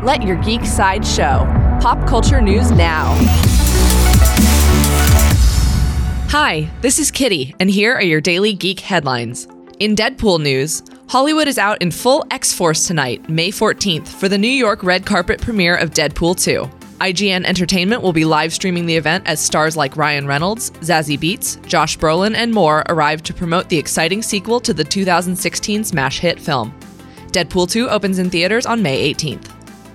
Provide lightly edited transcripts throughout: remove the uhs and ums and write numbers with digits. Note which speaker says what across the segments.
Speaker 1: Let your geek side show. Pop culture news now. Hi, this is Kitty, and here are your daily geek headlines. In Deadpool news, Hollywood is out in full X-Force tonight, May 14th, for the New York red carpet premiere of Deadpool 2. IGN Entertainment will be live streaming the event as stars like Ryan Reynolds, Zazie Beetz, Josh Brolin, and more arrive to promote the exciting sequel to the 2016 smash hit film. Deadpool 2 opens in theaters on May 18th.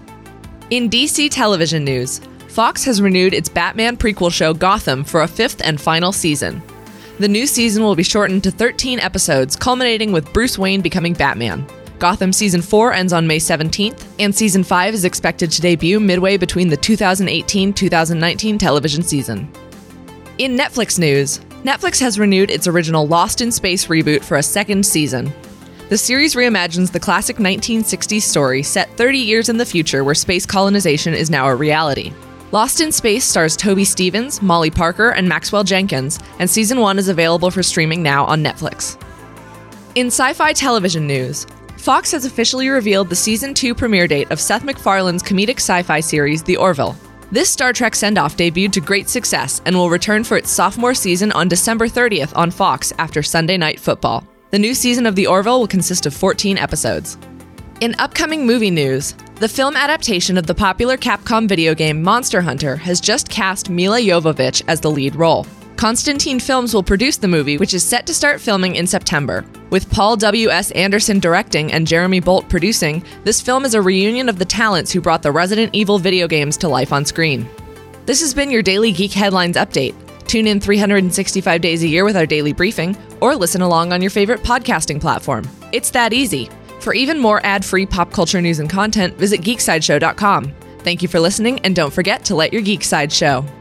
Speaker 1: In DC television news, Fox has renewed its Batman prequel show Gotham for a 5th and final season. The new season will be shortened to 13 episodes, culminating with Bruce Wayne becoming Batman. Gotham Season 4 ends on May 17th, and Season 5 is expected to debut midway between the 2018-2019 television season. In Netflix news, Netflix has renewed its original Lost in Space reboot for a second season. The series reimagines the classic 1960s story set 30 years in the future where space colonization is now a reality. Lost in Space stars Toby Stephens, Molly Parker, and Maxwell Jenkins, and Season 1 is available for streaming now on Netflix. In sci-fi television news, Fox has officially revealed the Season 2 premiere date of Seth MacFarlane's comedic sci-fi series, The Orville. This Star Trek send-off debuted to great success and will return for its sophomore season on December 30th on Fox after Sunday Night Football. The new season of The Orville will consist of 14 episodes. In upcoming movie news, the film adaptation of the popular Capcom video game Monster Hunter has just cast Milla Jovovich as the lead role. Constantine Films will produce the movie, which is set to start filming in September. With Paul W.S. Anderson directing and Jeremy Bolt producing, this film is a reunion of the talents who brought the Resident Evil video games to life on screen. This has been your Daily Geek Headlines Update. Tune in 365 days a year with our daily briefing, or listen along on your favorite podcasting platform. It's that easy. For even more ad-free pop culture news and content, visit geeksideshow.com. Thank you for listening, and don't forget to let your geek side show.